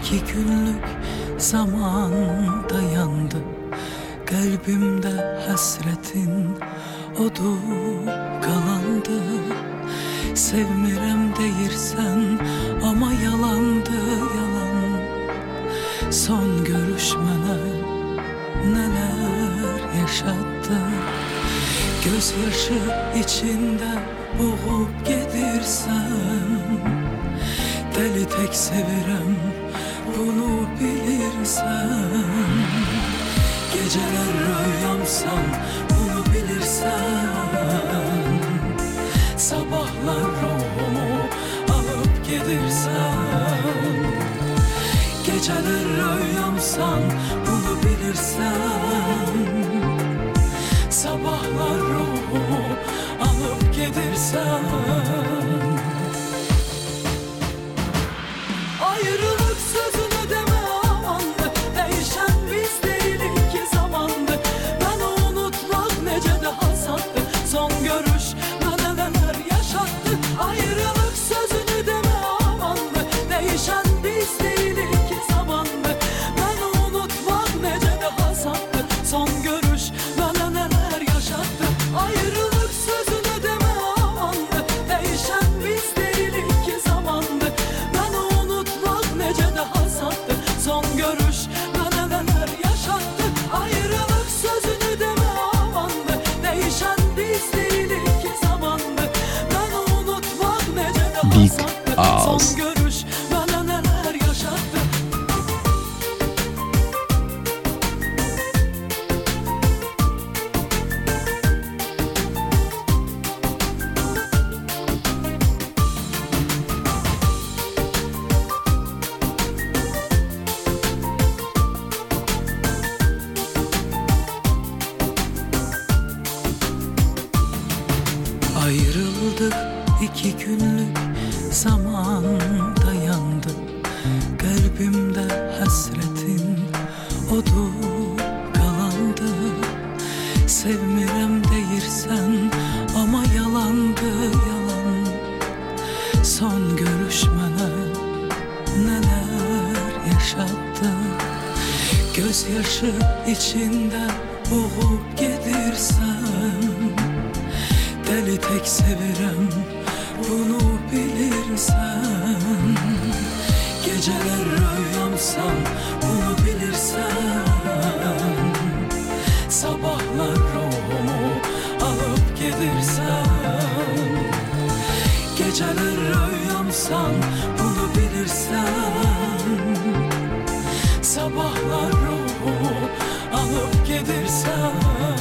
2 günlük zaman dayandı. Kalbimde hasretin odu kalandı. Sevmirem deyirsen ama yalandı yalan. Son görüşmene neler yaşattı. Gözyaşı içinde boğup gedirsen, deli tek sevirem bunu bilirsen. Geceler rüyamsan bunu bilirsen, sabahlar ruhumu alıp gidirsen. Geceler rüyamsan bunu bilirsen, sabahlar ruhumu alıp gidirsen. Ayrılık sözünü deme amandı, değişen biz değilik ki zamandı. Ben unutmak nece daha sattı, son görüş bana neler yaşattı. Ayrılık sözünü deme amandı, değişen biz değilik ki zamandı. Ben unutmak nece daha sattı, son görüş bana neler yaşattı. Ayrılık sözünü deme amandı, değişen biz değilik ki zamandı. Ben unutmak nece daha sattı, son görüş bana neler yaşattı. Ayrılık sözünü deme amandı, değişen biz değilik ki zamandı. Ben unutmak nece daha sattı, son görüş bana neler yaşattı. Ayrıldık 2 günlük zaman dayandı. Kalbimde hasretin odu kalandı. Sevmirem deyirsen ama yalandı yalan. Son görüşmene neler yaşattı. Gözyaşı içinde boğup gidirsen, deli tek sevirem bunu bilirsen. Geceler rüyamsan bunu bilirsen, sabahlar ruhumu alıp gidirsen. Geceler rüyamsan bunu bilirsen, sabahlar ruhumu alıp gidirsen.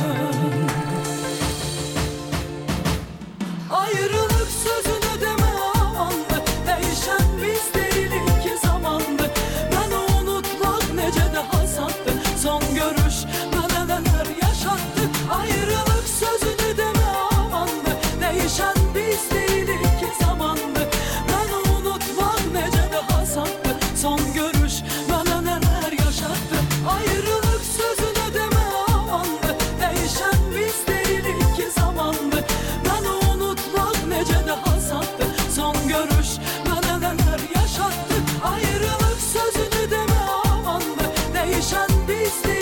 Ayrılık sözünü deme amandı, değişen biz değilik ki zamandı. Ben unutmak nece daha sattı, son görüş bana neler yaşattı. Ayrılık sözünü deme amandı, değişen biz değilik ki zamandı. Ben unutmak nece daha sattı, son görüş bana neler yaşattı. Ayrılık sözünü deme amandı, değişen biz değilik ki zamandı. Ben unutmak nece daha sattı, son görüş bana neler yaşattı. Ayrılık sözünü deme amandı, değişen biz değilik.